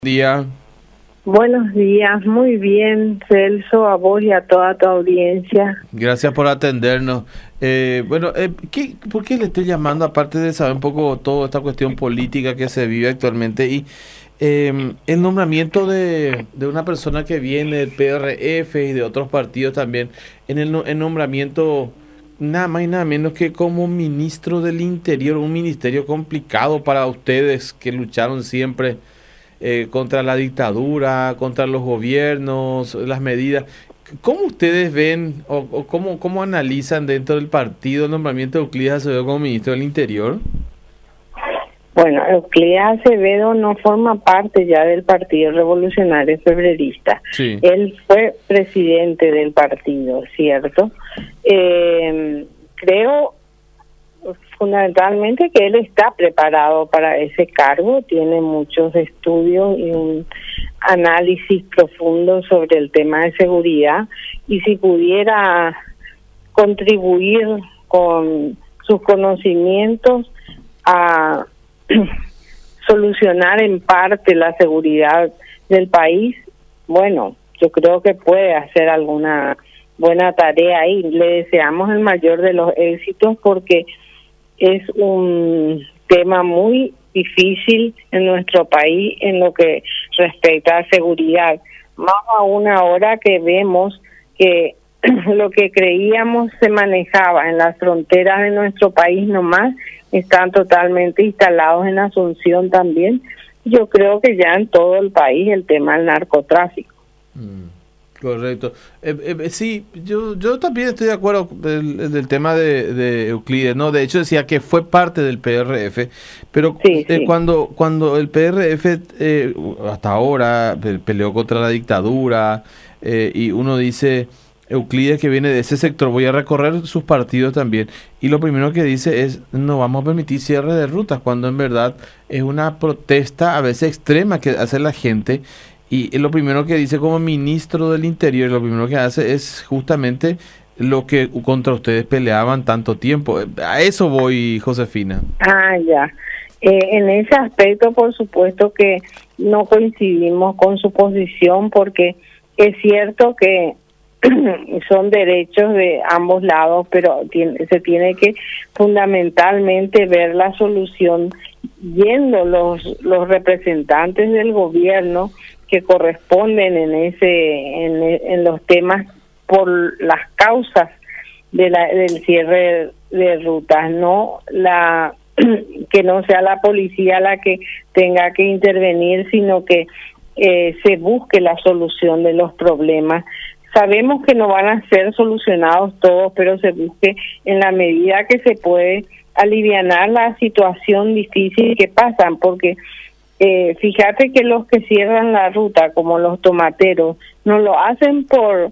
Día. Buenos días, muy bien, Celso, a vos y a toda tu audiencia. Gracias por atendernos. ¿Por qué le estoy llamando? Aparte de saber un poco toda esta cuestión política que se vive actualmente y el nombramiento de una persona que viene del PRF y de otros partidos también, el nombramiento nada más y nada menos que como ministro del Interior, un ministerio complicado para ustedes que lucharon siempre contra la dictadura, contra los gobiernos, las medidas. ¿Cómo ustedes ven o cómo analizan dentro del partido el nombramiento de Euclides Acevedo como ministro del Interior? Bueno, Euclides Acevedo no forma parte ya del Partido Revolucionario Febrerista. Sí. Él fue presidente del partido, ¿cierto? Creo fundamentalmente que él está preparado para ese cargo, tiene muchos estudios y un análisis profundo sobre el tema de seguridad, y si pudiera contribuir con sus conocimientos a solucionar en parte la seguridad del país, bueno, yo creo que puede hacer alguna buena tarea ahí. Le deseamos el mayor de los éxitos porque es un tema muy difícil en nuestro país en lo que respecta a seguridad, más aún ahora que vemos que lo que creíamos se manejaba en las fronteras de nuestro país nomás, están totalmente instalados en Asunción también. Yo creo que ya en todo el país el tema del narcotráfico. Correcto. Sí, yo también estoy de acuerdo del tema de Euclides, ¿no? De hecho decía que fue parte del PRF, pero Sí. cuando el PRF hasta ahora peleó contra la dictadura y uno dice Euclides que viene de ese sector, voy a recorrer sus partidos también, y lo primero que dice es no vamos a permitir cierre de rutas, cuando en verdad es una protesta a veces extrema que hace la gente. Y lo primero que dice como ministro del Interior, lo primero que hace es justamente lo que contra ustedes peleaban tanto tiempo. A eso voy, Josefina. Ya. En ese aspecto, por supuesto que no coincidimos con su posición, porque es cierto que son derechos de ambos lados, pero se tiene que fundamentalmente ver la solución yendo los representantes del gobierno que corresponden en los temas por las causas del cierre de rutas, no que no sea la policía la que tenga que intervenir, sino que se busque la solución de los problemas. Sabemos que no van a ser solucionados todos, pero se busque en la medida que se puede alivianar la situación difícil que pasan, porque fíjate que los que cierran la ruta, como los tomateros, no lo hacen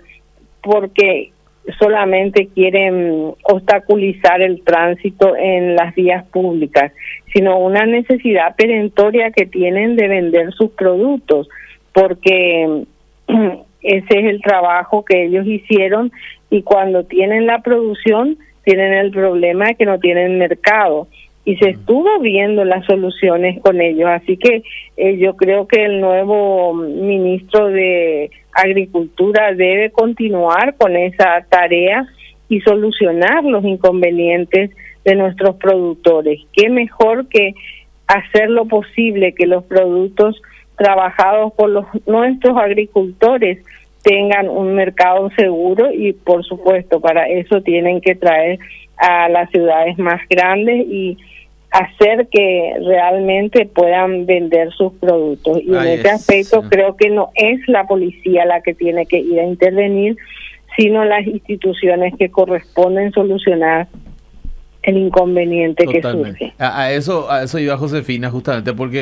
porque solamente quieren obstaculizar el tránsito en las vías públicas, sino una necesidad perentoria que tienen de vender sus productos, porque ese es el trabajo que ellos hicieron, y cuando tienen la producción tienen el problema de que no tienen mercado, y se estuvo viendo las soluciones con ellos. Así que yo creo que el nuevo ministro de Agricultura debe continuar con esa tarea y solucionar los inconvenientes de nuestros productores. Qué mejor que hacer lo posible que los productos trabajados por nuestros agricultores tengan un mercado seguro, y por supuesto para eso tienen que traer a las ciudades más grandes y hacer que realmente puedan vender sus productos. Y en ese aspecto creo que no es la policía la que tiene que ir a intervenir, sino las instituciones que corresponden solucionar el inconveniente. Totalmente. Que surge. A eso iba Josefina, justamente porque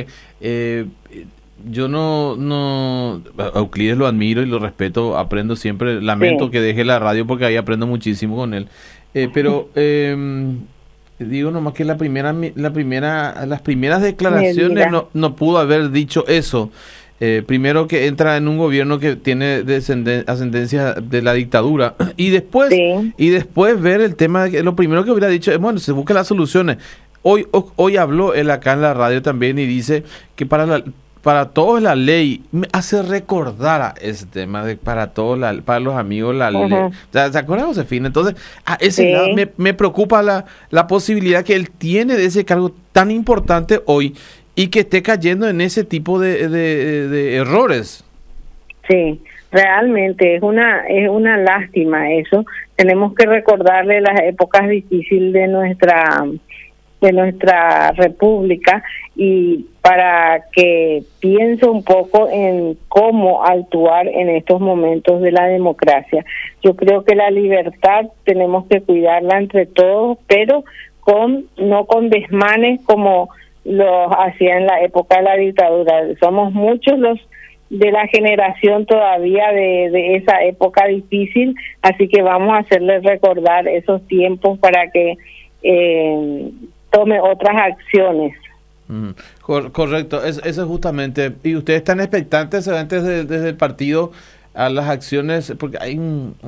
yo no a Euclides lo admiro y lo respeto, aprendo siempre, lamento que deje la radio porque ahí aprendo muchísimo con él, pero digo nomás que las primeras declaraciones no pudo haber dicho eso. Primero que entra en un gobierno que tiene ascendencia de la dictadura, y después ver el tema, lo primero que hubiera dicho es bueno, se buscan las soluciones. Hoy habló él acá en la radio también y dice que para todos la ley, me hace recordar a ese tema de para todos, para los amigos la ley. O sea, ¿se acuerda, Josefina? Entonces, a ese lado me preocupa la posibilidad que él tiene de ese cargo tan importante hoy y que esté cayendo en ese tipo de errores. Sí, realmente es una lástima eso. Tenemos que recordarle las épocas difíciles de nuestra república y para que piense un poco en cómo actuar en estos momentos de la democracia. Yo creo que la libertad tenemos que cuidarla entre todos, pero no con desmanes como lo hacía en la época de la dictadura. Somos muchos los de la generación todavía de esa época difícil, así que vamos a hacerles recordar esos tiempos para que tome otras acciones. Correcto, eso es justamente. Y ustedes están expectantes antes desde el partido a las acciones, porque hay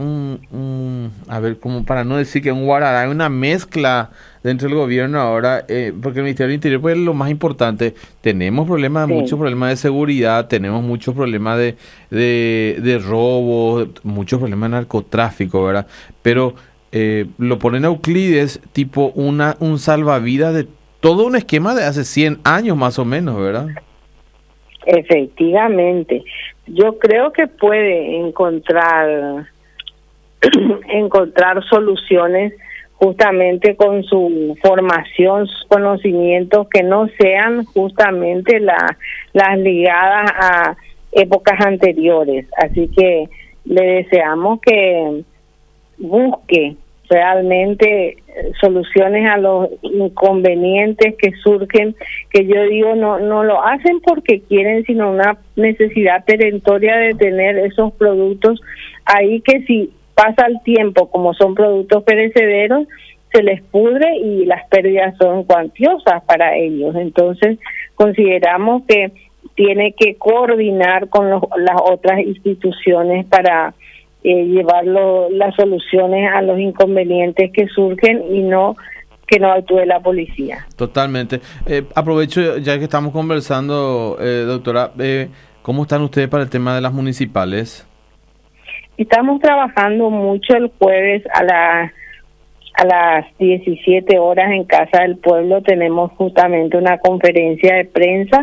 a ver, como para no decir que un guarará, hay una mezcla dentro del gobierno ahora, porque el Ministerio del Interior pues, es lo más importante. Tenemos muchos problemas de seguridad, tenemos muchos problemas de robo, muchos problemas de narcotráfico, ¿verdad? Pero lo ponen a Euclides tipo un salvavidas de todo un esquema de hace 100 años más o menos, ¿verdad? Efectivamente. Yo creo que puede encontrar soluciones justamente con su formación, sus conocimientos que no sean justamente las ligadas a épocas anteriores. Así que le deseamos que busque realmente soluciones a los inconvenientes que surgen, que yo digo no lo hacen porque quieren, sino una necesidad perentoria de tener esos productos ahí que si pasa el tiempo, como son productos perecederos, se les pudre y las pérdidas son cuantiosas para ellos. Entonces consideramos que tiene que coordinar con las otras instituciones para llevar las soluciones a los inconvenientes que surgen y que no actúe la policía. Totalmente. Aprovecho ya que estamos conversando, doctora, ¿cómo están ustedes para el tema de las municipales? Estamos trabajando mucho el jueves a las 17 horas en Casa del Pueblo. Tenemos justamente una conferencia de prensa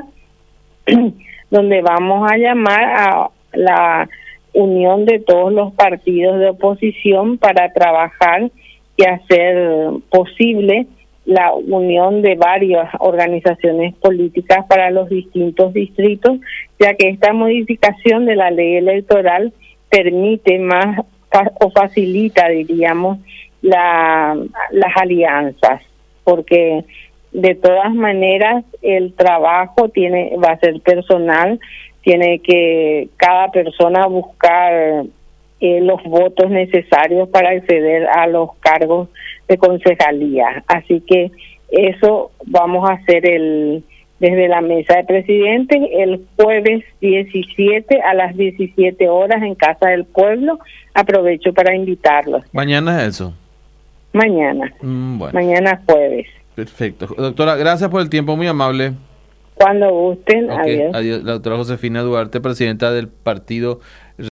donde vamos a llamar a la unión de todos los partidos de oposición para trabajar y hacer posible la unión de varias organizaciones políticas para los distintos distritos, ya que esta modificación de la ley electoral permite más o facilita, diríamos, las alianzas, porque de todas maneras el trabajo va a ser personal. Tiene que cada persona buscar los votos necesarios para acceder a los cargos de concejalía. Así que eso vamos a hacer desde la mesa de presidentes el jueves 17 a las 17 horas en Casa del Pueblo. Aprovecho para invitarlos. ¿Mañana es eso? Mañana. Bueno. Mañana jueves. Perfecto. Doctora, gracias por el tiempo, muy amable. Cuando gusten, Okay. Adiós. Adiós. La doctora Josefina Duarte, presidenta del partido